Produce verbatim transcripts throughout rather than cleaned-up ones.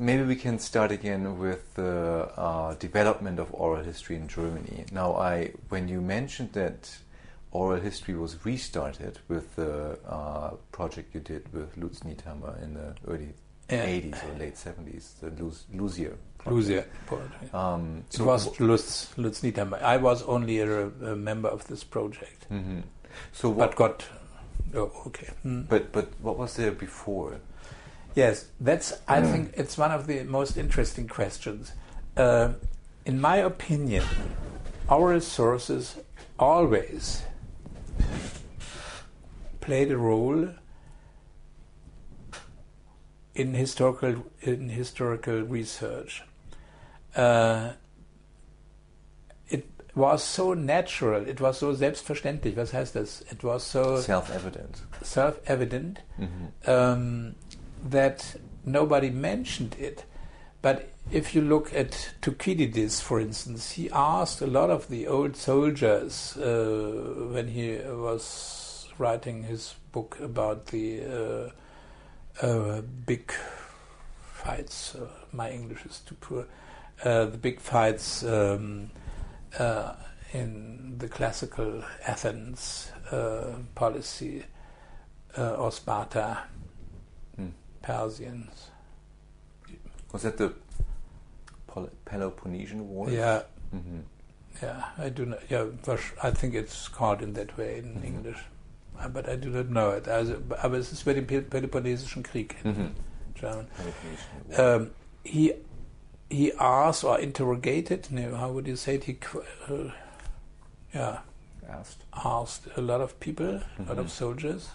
maybe we can start again with the uh, development of oral history in Germany. Now, I when you mentioned that oral history was restarted with the uh, project you did with Lutz Niethammer in the early yeah. eighties or late seventies, the Luz, Luzier project. Luzier project. Um, so it was Lutz, Lutz Niethammer. I was only a, a member of this project. Mm-hmm. So what, but got... Oh, okay. Mm. But but what was there before? Yes, that's. I mm. think it's one of the most interesting questions. Uh, in my opinion, oral sources always played a role in historical in historical research. Uh, it was so natural. It was so selbstverständlich. Was heißt das? It was so self-evident. Self-evident Mm-hmm. um, that nobody mentioned it. But if you look at Thukydides, for instance, he asked a lot of the old soldiers uh, when he was writing his book about the uh, uh, big fights. Uh, my English is too poor. Uh, the big fights um, uh, in the classical Athens uh, policy, uh, or Sparta, mm. Persians. Was that the Pel- Peloponnesian War? Yeah, mm-hmm. yeah. I do not. Yeah, I think it's called in that way in mm-hmm. English, but I do not know it. Also, aber es ist bei dem Peloponnesischen Krieg in mm-hmm. German. Um, he he asked or interrogated. No, how would you say it? He, uh, yeah, asked asked a lot of people, mm-hmm. a lot of soldiers,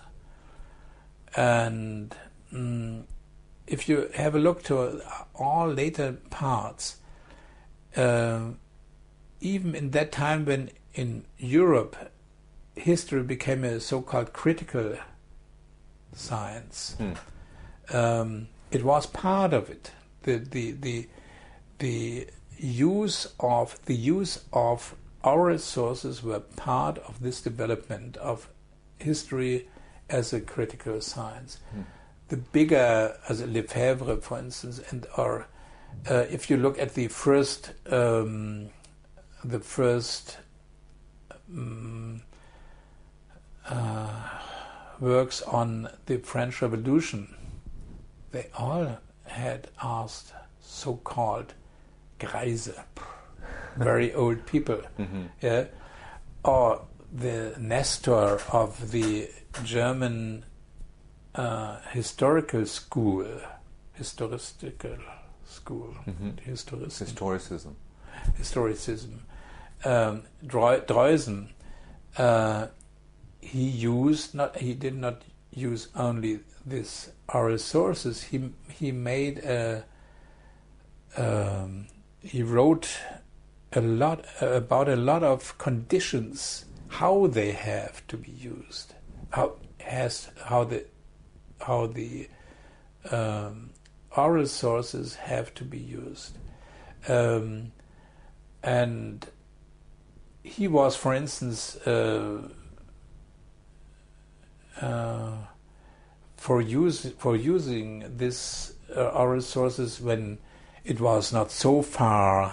and. Mm, if you have a look to all later parts, uh, even in that time when in Europe history became a so-called critical science, mm. um, it was part of it. The the the the use of the use of oral sources were part of this development of history as a critical science. Mm. The bigger, as Lefebvre, for instance, and or uh, if you look at the first, um, the first um, uh, works on the French Revolution, they all had asked so-called Greise, very old people, mm-hmm. yeah, or the Nestor of the German. Uh, historical school, historical school, mm-hmm. historicism, historicism, historicism. Um, Droysen, uh, he used not. He did not use only these oral sources. He he made a. Um, he wrote a lot uh, about a lot of conditions, how they have to be used, how has how the how the um, oral sources have to be used. Um, and he was, for instance, uh, uh, for use for using this uh, oral sources when it was not so far,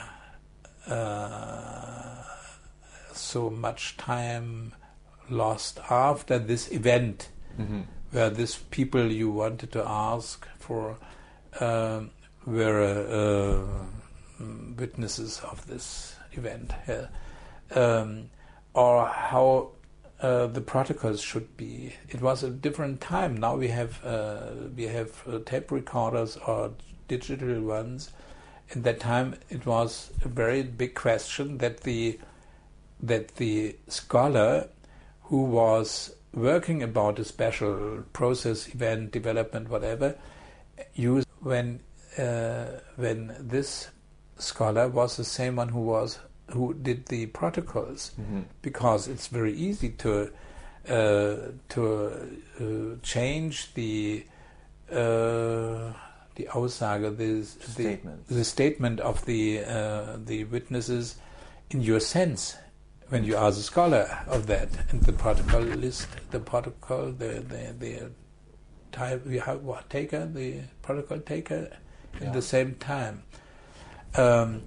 uh, so much time lost after this event. Mm-hmm. Where these people you wanted to ask for um, were uh, witnesses of this event, yeah. um, or how uh, the protocols should be. It was a different time. Now we have uh, we have uh, tape recorders or digital ones. In that time, it was a very big question that the that the scholar who was working about a special process, event, development, whatever, used when uh, when this scholar was the same one who was who did the protocols, mm-hmm. because it's very easy to uh, to uh, change the uh, the Aussage, the statement, the, the statement of the uh, the witnesses in your sense. When you are the scholar of that, and the protocol list, the protocol, the the the type, we have what taker, the protocol taker, in yeah. the same time. Um,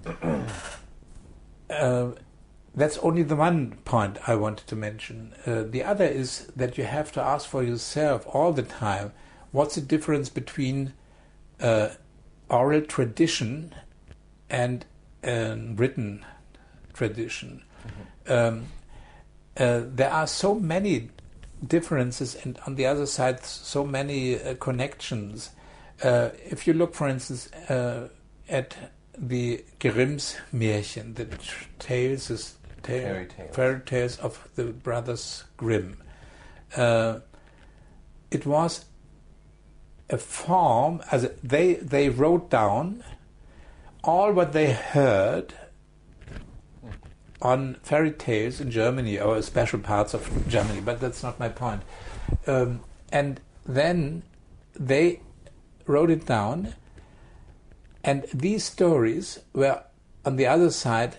uh, that's only the one point I wanted to mention. Uh, the other is that you have to ask for yourself all the time, what's the difference between uh, oral tradition and uh, written tradition? Mm-hmm. um, uh, there are so many differences, and on the other side, so many uh, connections. Uh, if you look, for instance, uh, at the Grimm's Märchen, the tales, is, tale, fairy tales. fairy tales of the brothers Grimm, uh, it was a form, as a, they they wrote down all what they heard on fairy tales in Germany, or special parts of Germany, but that's not my point. Um, and then they wrote it down, and these stories were, on the other side,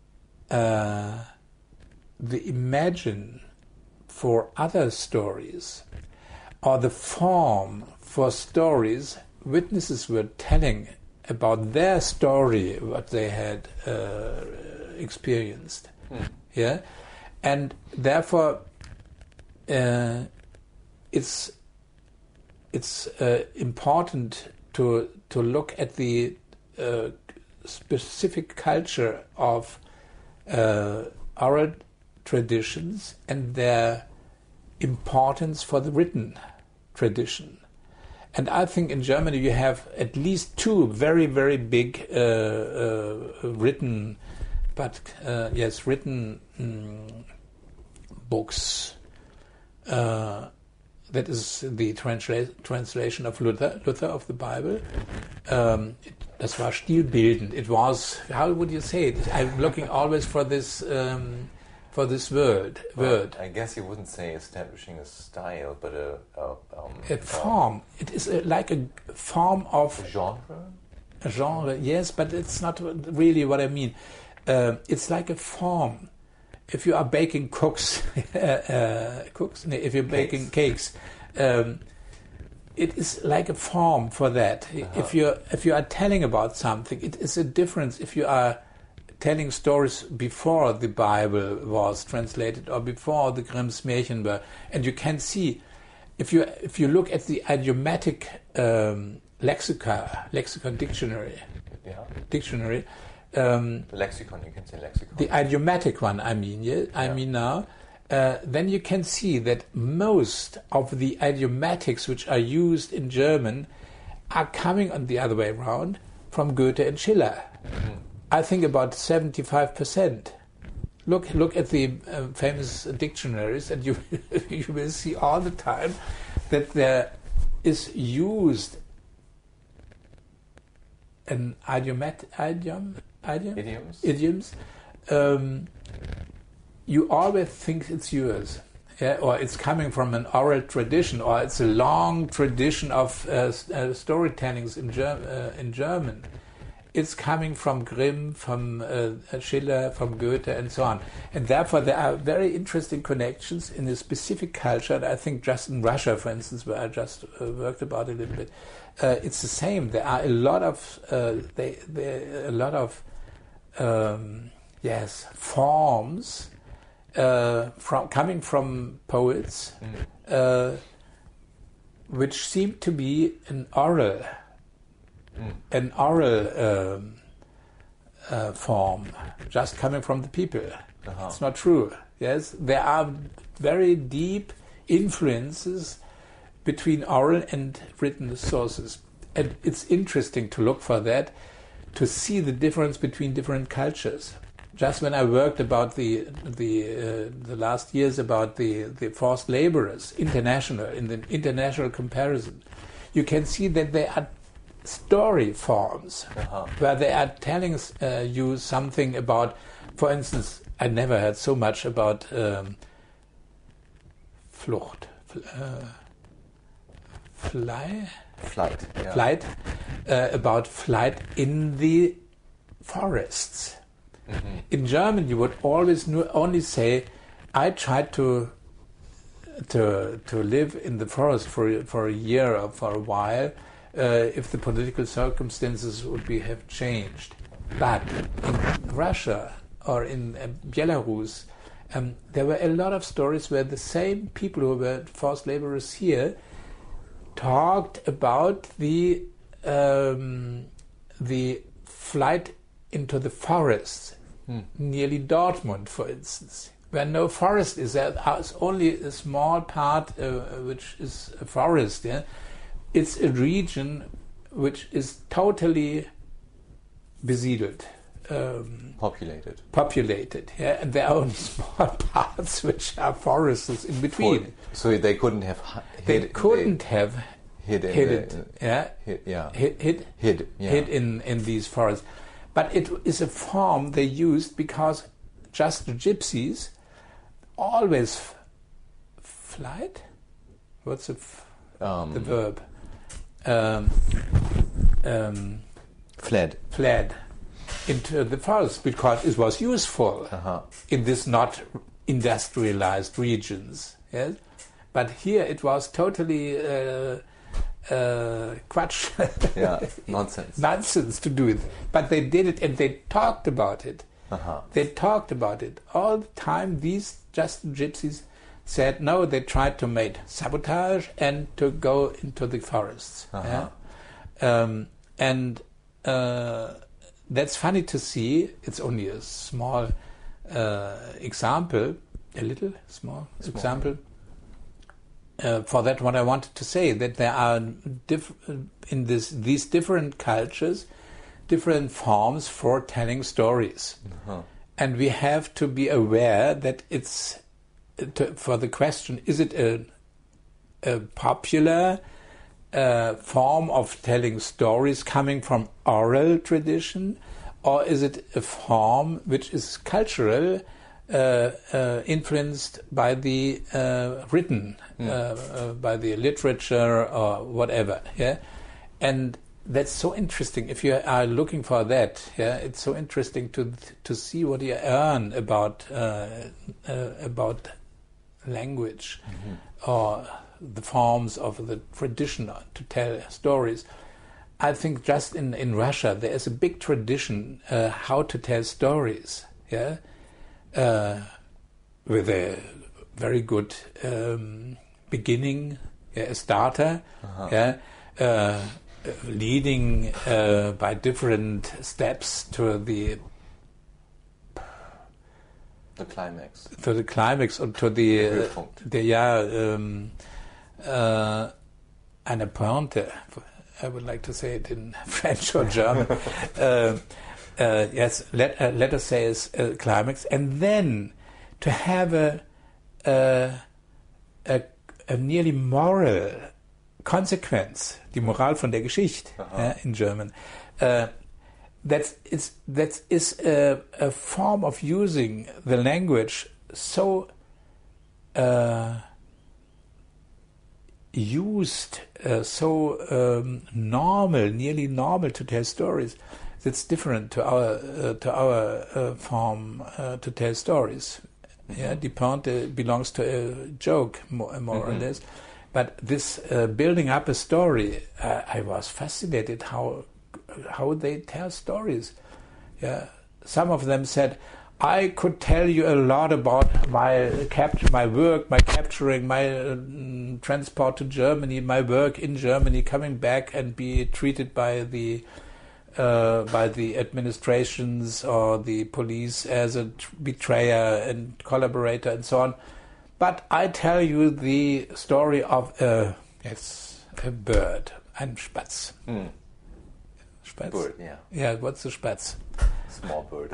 uh, the imagine for other stories, or the form for stories witnesses were telling about their story, what they had uh, experienced. Mm. Yeah, and therefore uh, it's it's uh, important to to look at the uh, specific culture of uh, oral traditions and their importance for the written tradition. And I think in Germany you have at least two very, very big uh, uh, written, but uh, yes, written mm, books. Uh, that is the transla- translation of Luther, Luther of the Bible. Um, it, das war stilbildend. It was, how would you say it? I'm looking always for this um, for this word. Well, word. I guess you wouldn't say establishing a style, but a a, um, a form. It is a, like a form of a genre. A genre, yes, but it's not really what I mean. Uh, it's like a form. If you are baking cooks, uh, cooks. If you're baking cakes, um, it is like a form for that. Uh-huh. If you if you are telling about something, it is a difference. If you are telling stories before the Bible was translated or before the Grimm's Märchen were, and you can see, if you if you look at the idiomatic um, lexica, lexicon dictionary, yeah. dictionary. Um, the lexicon, you can say lexicon. The idiomatic one, I mean, yeah, I yeah. mean now. Uh, then you can see that most of the idiomatics which are used in German are coming on the other way around from Goethe and Schiller. Mm-hmm. I think about seventy-five percent. Look, look at the uh, famous dictionaries, and you you will see all the time that there is used an idiomat idiom. Idiom? Idioms. Idioms. Um, you always think it's yours, yeah, or it's coming from an oral tradition, or it's a long tradition of uh, uh, storytellings in, Ger- uh, in German. It's coming from Grimm, from uh, Schiller, from Goethe, and so on. And therefore, there are very interesting connections in a specific culture. And I think just in Russia, for instance, where I just uh, worked about a little bit, uh, it's the same. There are a lot of uh, they, there a lot of um, yes forms uh, from coming from poets, mm. uh, which seem to be an oral. Mm. An oral um, uh, form, just coming from the people. Uh-huh. It's not true. Yes, there are very deep influences between oral and written sources, and it's interesting to look for that, to see the difference between different cultures. Just when I worked about the the uh, the last years about the the forced laborers, international in the international comparison, you can see that they are story forms uh-huh. where they are telling uh, you something about, for instance, I never heard so much about um, Flucht, uh, fly, flight, yeah. flight, uh, about flight in the forests. Mm-hmm. In German, you would always only say, "I tried to to to live in the forest for for a year or for a while." uh, if the political circumstances would be have changed. But in Russia or in uh, Belarus, um, there were a lot of stories where the same people who were forced laborers here talked about the um, the flight into the forests, mm. nearly Dortmund, for instance, where no forest is. There's only a small part uh, which is a forest. Yeah? It's a region which is totally besiedled. Um, populated. Populated, yeah, and there are only small parts which are forests in between. For, so they couldn't have hid. They couldn't they have hid, in hid the, it, yeah, hid, yeah, hid, hid, hid, yeah. hid in in these forests. But it is a form they used because just the gypsies always f- flight. What's the, f- um, the verb? Um, um, fled. Fled into the forest because it was useful uh-huh. in this not industrialized regions. Yes, but here it was totally uh, uh, quatsch. Yeah, nonsense. Nonsense to do it. But they did it, and they talked about it. Uh-huh. They talked about it all the time. These just gypsies said no. They tried to make sabotage and to go into the forests. Uh-huh. Yeah? Um, and uh, that's funny to see. It's only a small uh, example, a little small, small. example. Uh, for that, what I wanted to say, that there are diff- in this these different cultures, different forms for telling stories, uh-huh. and we have to be aware that it's to, for the question: is it a, a popular uh, form of telling stories coming from oral tradition, or is it a form which is cultural? Uh, uh, influenced by the uh, written, mm. uh, uh, by the literature or whatever, yeah, and that's so interesting. If you are looking for that, yeah, it's so interesting to to see what you earn about uh, uh, about language mm-hmm. or the forms of the tradition to tell stories. I think just in in Russia there is a big tradition uh, how to tell stories, yeah. Uh, with a very good um, beginning, yeah, a starter, uh-huh. yeah, uh, leading uh, by different steps to the the climax, to the climax, or to the uh, the yeah, um, uh, eine Pointe. I would like to say it in French or German. uh, Uh, yes, let uh, let us say as a climax, and then to have a a, a, a nearly moral consequence, die Moral von der Geschichte, uh, in German. Uh, that is that is a, a form of using the language so uh, used, uh, so um, normal, nearly normal to tell stories. That's different to our uh, to our uh, form uh, to tell stories. Mm-hmm. Yeah, die Pointe belongs to a joke, more, more mm-hmm. or less. But this uh, building up a story, uh, I was fascinated how how they tell stories. Yeah, some of them said, "I could tell you a lot about my capture, my work, my capturing, my uh, transport to Germany, my work in Germany, coming back and be treated by the." Uh, by the administrations or the police as a t- betrayer and collaborator and so on. But I tell you the story of a, yes, a bird, ein Spatz. Mm. Spatz? Bird, yeah. Yeah, what's a Spatz? Small bird.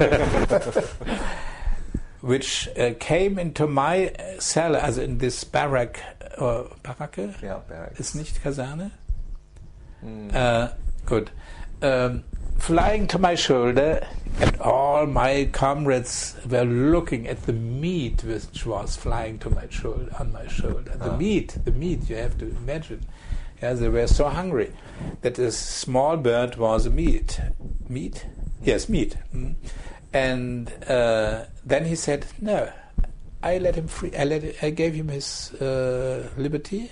Which uh, came into my cell, as in this barrack, or Baracke? Yeah, barracks. Ist nicht Kaserne? Mm. Uh, good. Um, flying to my shoulder, and all my comrades were looking at the meat which was flying to my shoulder, on my shoulder. The ah. meat, the meat, you have to imagine. Yeah, they were so hungry that a small bird was a meat. Meat? Yes, meat. Mm. And uh, then he said, no, I let him free. I, let it, I gave him his uh, liberty,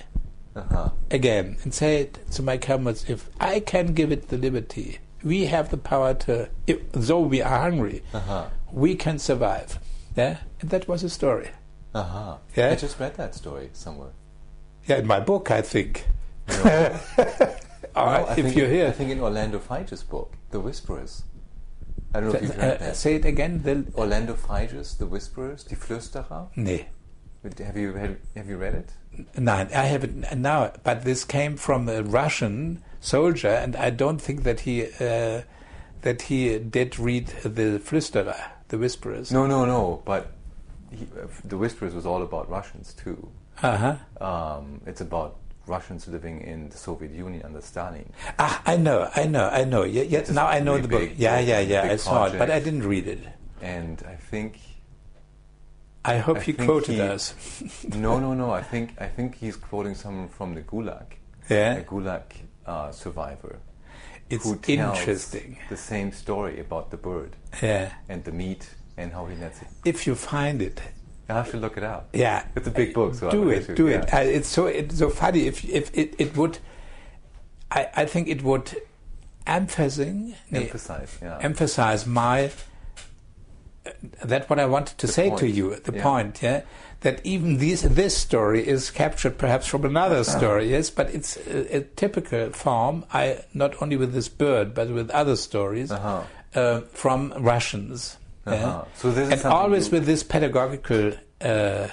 Uh-huh. again and say it to my comrades, if I can give it the liberty, we have the power to, if, though we are hungry, Uh-huh. we can survive. Yeah, and that was a story. Uh-huh. Yeah. I just read that story somewhere. Yeah, in my book, I think. No. All No, right, I if think you're in, here, I think in Orlando Figes' book, The Whisperers. I don't know if you've uh, read that. say it again. The, Orlando Figes, The Whisperers, Die Flüsterer. nee. Have you have, have you read it? No, I haven't now. But this came from a Russian soldier, and I don't think that he uh, that he did read the Flüsterer, the Whisperers. No, no, no. But he, uh, The Whisperers was all about Russians too. Uh huh. Um, it's about Russians living in the Soviet Union under Stalin. Ah, I know, I know, I know. Yeah, yeah. It's a Now I know really the book. big Yeah, book, yeah, yeah. big I saw it, but I project. didn't read it. And I think I hope I he think quoted he- us. no, no, no. I think I think he's quoting someone from the Gulag, a Yeah, Gulag uh, survivor. it's who tells interesting. the same story about the bird Yeah, and the meat and how he nets it. if you find it. I have to look it up. Yeah, It's a big book, so I do would it, have to- do yeah. it. Uh, it's so it's so funny. If if it, it would, I I think it would emphasizing Emphasize, yeah. emphasize my. Uh, that's what I wanted to The say to point. you. The Yeah. point, yeah, that even this this story is captured perhaps from another story, yes, but it's a, a typical form. I not only with this bird, but with other stories Uh-huh. uh, from Russians. Yeah? Uh-huh. So this is And something always you- with this pedagogical uh,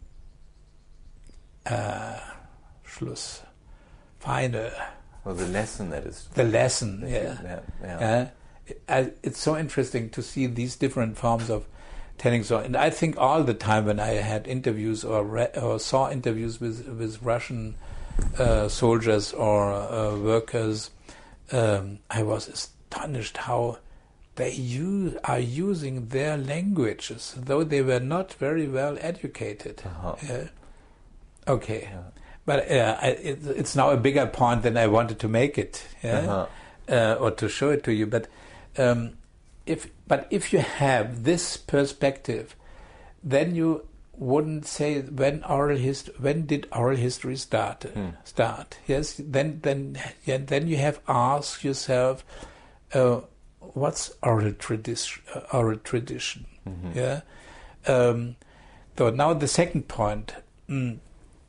uh, Schluss, final, well, the lesson that is. the lesson. Yeah, yeah, yeah. yeah. I, it's so interesting to see these different forms of telling story. And I think all the time when I had interviews or re- or saw interviews with with Russian uh, soldiers or uh, workers, um, I was astonished how they use, are using their languages, though they were not very well educated. Uh-huh. Yeah. Okay, Yeah. but uh, I, it, it's now a bigger point than I wanted to make it, yeah? Uh-huh. uh, or to show it to you. But um, if but if you have this perspective, then you wouldn't say when oral hist- when did oral history start Hmm. start? Yes, then then yeah, then you have asked yourself. Uh, What's oral tradition? Uh, oral tradition, Mhm. yeah. Um, so now the second point. Mm,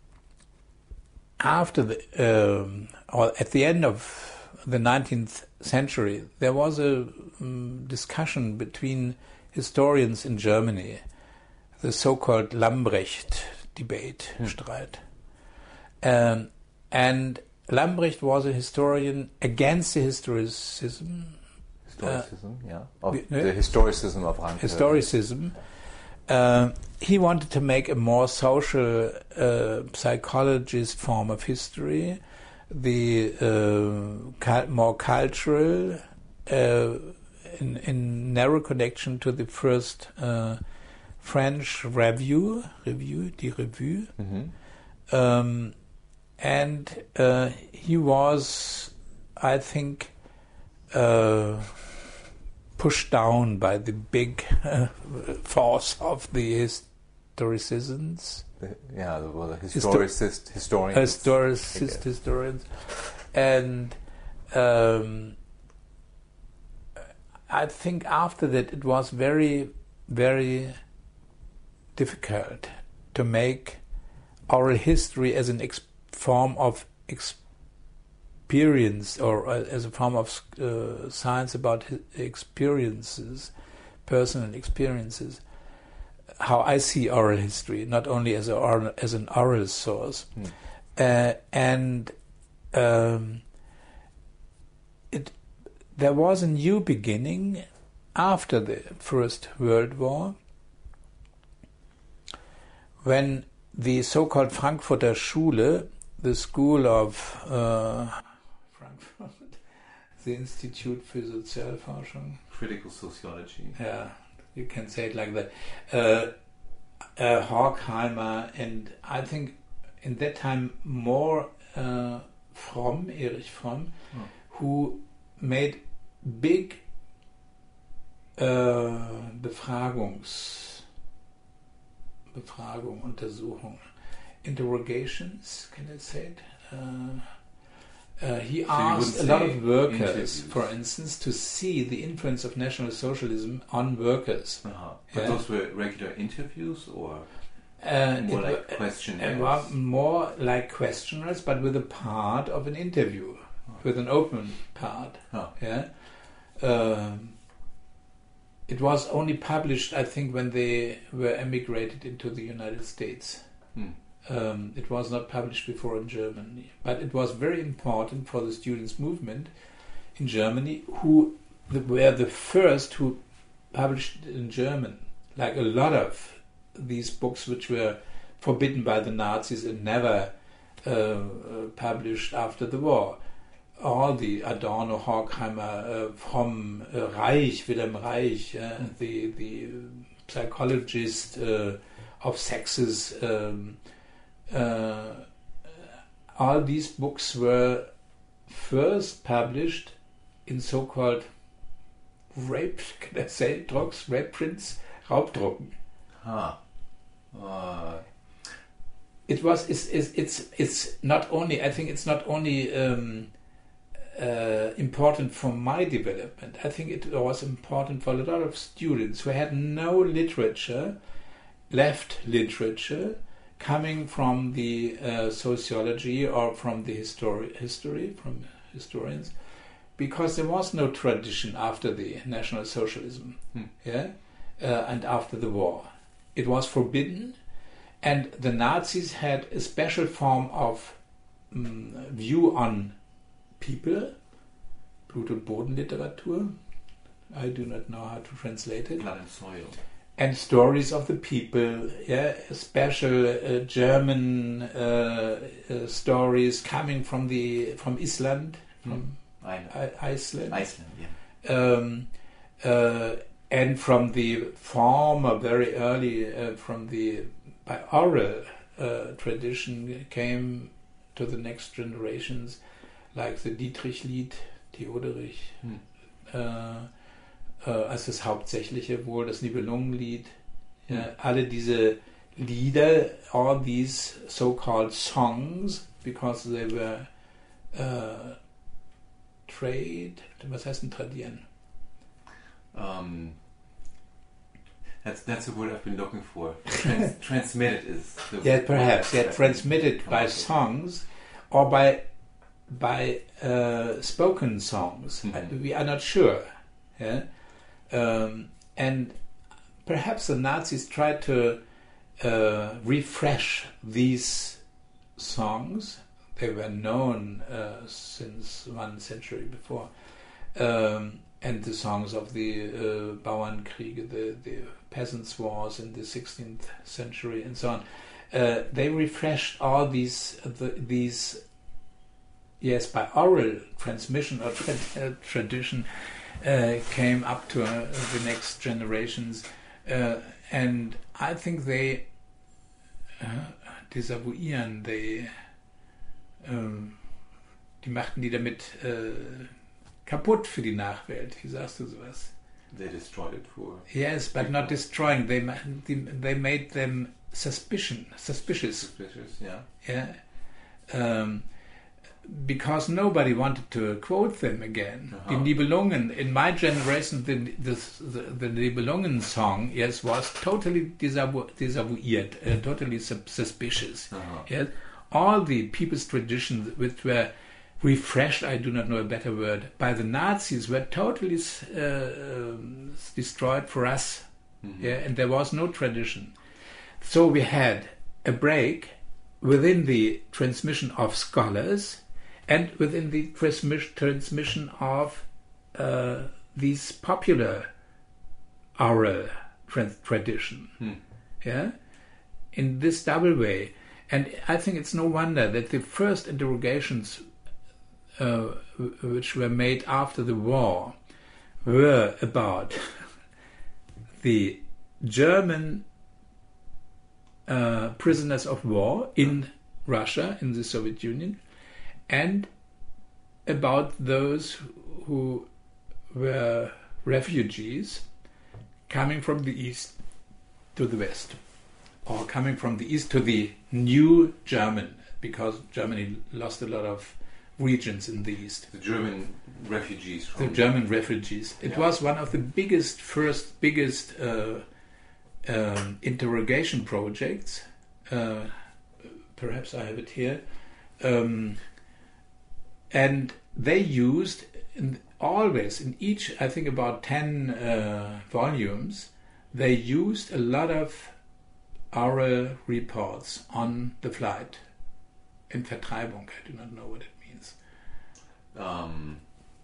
after the um, or at the end of the nineteenth century, there was a um, discussion between historians in Germany, the so-called Lambrecht debate, Hmm. Streit, um, and Lambrecht was a historian against the historicism. Historicism, yeah. Of we- the historicism of Ranke. historicism. Uh, he wanted to make a more social uh, psychologist form of history, the uh, cul- more cultural, uh, in, in narrow connection to the first uh, French review, review, die Revue. Mhm. Um, and uh, he was, I think, uh, pushed down by the big uh, force of the historicists, The, yeah, the, well, the historicist, historians. historicist historians, and um, I think after that it was very, very difficult to make oral history as an ex- form of experience or uh, as a form of uh, science about hi- experiences, personal experiences. How I see oral history, not only as a oral, as an oral source, Hmm. uh, and um, it there was a new beginning after the First World War, when the so-called Frankfurter Schule, the school of uh, Frankfurt, the Institute für Sozialforschung, Critical sociology. yeah, you can say it like that, uh, uh, Horkheimer, and I think in that time more uh, Fromm, Erich Fromm, Oh. who made big uh, Befragungs, Befragung, Untersuchung, interrogations, can I say it? Uh, uh, he So asked a lot of workers, interviews. for instance, to see the influence of National Socialism on workers. Uh-huh. But Yeah. those were regular interviews, or Uh, more it like wa- questionnaires? it was more like questionnaires, but with a part of an interview, with an open part. Huh. Yeah. Um, it was only published, I think, when they were emigrated into the United States. Hmm. Um, it was not published before in Germany, but it was very important for the students' movement in Germany, who the, were the first who published in German, like a lot of these books which were forbidden by the Nazis and never uh, uh, published after the war. All the Adorno, Horkheimer, uh, from uh, Reich, Wilhelm Reich, uh, the the psychologist uh, of sexes. Um, uh, all these books were first published in so-called rape, can I say, drugs, rape prints, Raubdrucken. Huh. Uh, It was. It's. It's. It's, it's not only. I think it's not only um, uh, important for my development. I think it was important for a lot of students who had no literature, left literature, coming from the uh, sociology or from the history, history from historians, because there was no tradition after the National Socialism, Hmm. yeah, uh, and after the war. It was forbidden, and the Nazis had a special form of um, view on people, Blut- und Bodenliteratur. I do not know how to translate it. Blood and Soil. And stories of the people, yeah, special uh, German uh, uh, stories coming from the from Iceland, from Island. I- Iceland, Iceland, yeah. um, uh, and from the former, very early, uh, from the by oral uh, tradition came to the next generations, like the Dietrich-Lied, Theoderich, Hm. äh, äh, als das Hauptsächliche wohl, das Nibelungenlied, Hm. ja, alle diese Lieder, all these so-called songs, because they were uh, trade, was heißt denn tradieren? Um, that's that's the word I've been looking for. Trans- transmitted is the Yeah, word perhaps. that Yeah, I transmitted come by up with. songs or by by uh, spoken songs. Mhm. Uh, We are not sure. Yeah, um, and perhaps the Nazis tried to uh, refresh these songs. They were known uh, since one century before. Um, and the songs of the uh, Bauernkriege, the, the peasants' wars in the sixteenth century, and so on. Uh, they refreshed all these the, these yes by oral transmission or tra- uh, tradition uh, came up to uh, the next generations, uh, and I think they uh, desavouieren, they um, die machten die damit äh, kaputt für die Nachwelt. Wie sagst du sowas? They destroyed it for. Yes, but not destroying. They ma- they made them suspicion suspicious. Suspicious, yeah. Yeah, um, because nobody wanted to quote them again. Uh-huh. Die Nibelungen in my generation, the the the, the Nibelungen song, yes, was totally desavu- desavouiert, uh, totally sub- suspicious. Uh-huh. Yes, all the people's traditions which were refreshed, I do not know a better word, by the Nazis were totally uh, um, destroyed for us. Mhm. Yeah, and there was no tradition. So we had a break within the transmission of scholars and within the transmis- transmission of uh, these popular oral tra- tradition. Hmm. Yeah, in this double way. And I think it's no wonder that the first interrogations uh, w- which were made after the war were about the German uh, prisoners of war in Russia, in the Soviet Union, and about those who were refugees coming from the east to the west, or coming from the east to the new German because Germany lost a lot of regions in the east. The German refugees. From the German refugees. It yeah. was one of the biggest, first biggest uh, um, interrogation projects. Uh, perhaps I have it here. Um, and they used in, always in each, I think about ten uh, volumes, they used a lot of oral reports on the flight. In Vertreibung, I do not know what it means. Um,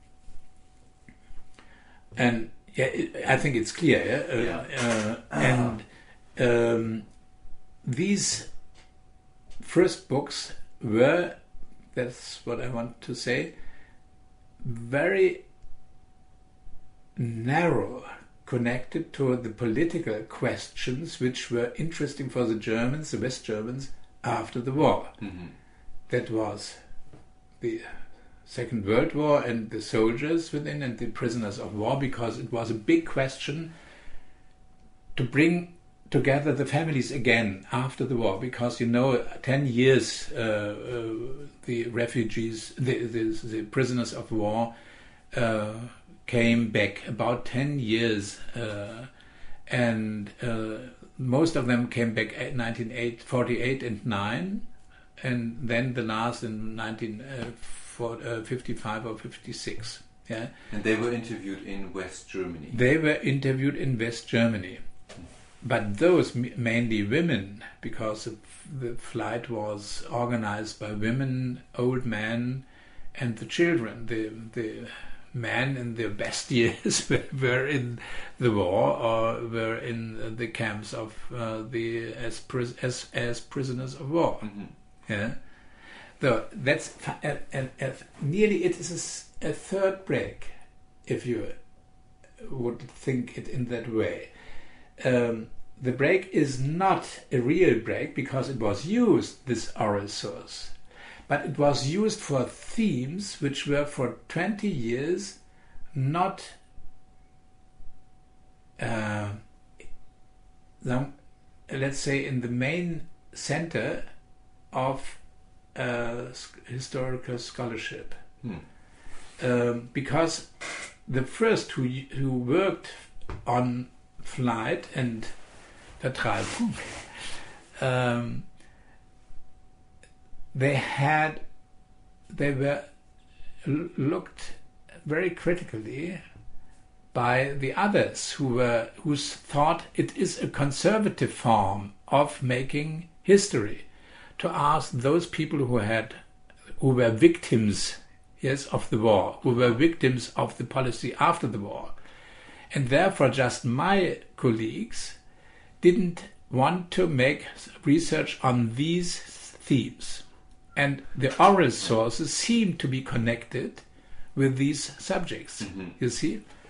and yeah, it, I think it's clear. Yeah, uh, yeah. Uh, and um, these first books were, that's what I want to say, very narrow, connected to the political questions which were interesting for the Germans, the West Germans, after the war. Mm-hmm. That was the Second World War and the soldiers within and the prisoners of war, because it was a big question to bring together the families again after the war, because you know ten years uh, uh, the refugees, the, the, the prisoners of war uh, came back, about ten years, uh, and uh, most of them came back in nineteen forty-eight and nine, and then the last in nineteen fifty-five or fifty-six. Yeah, and they were interviewed in West Germany. They were interviewed in West Germany, but those mainly women, because the flight was organized by women, old men, and the children. The the men in their best years were, were in the war or were in the camps of uh, the as, pris- as as prisoners of war. Mm-hmm. Yeah, so that's a, a, a, nearly it is a, a third break, if you would think it in that way. Um, the break is not a real break because it was used, this oral source, but it was used for themes which were for twenty years not uh, let's say in the main center of uh, historical scholarship. Hmm. Um, because the first who who worked on flight and Vertreibung, um, they had they were l- looked very critically by the others who were whose thought it is a conservative form of making history, to ask those people who had who were victims yes of the war, who were victims of the policy after the war. And therefore just my colleagues didn't want to make research on these themes. And the oral sources seem to be connected with these subjects. Mm-hmm. You see?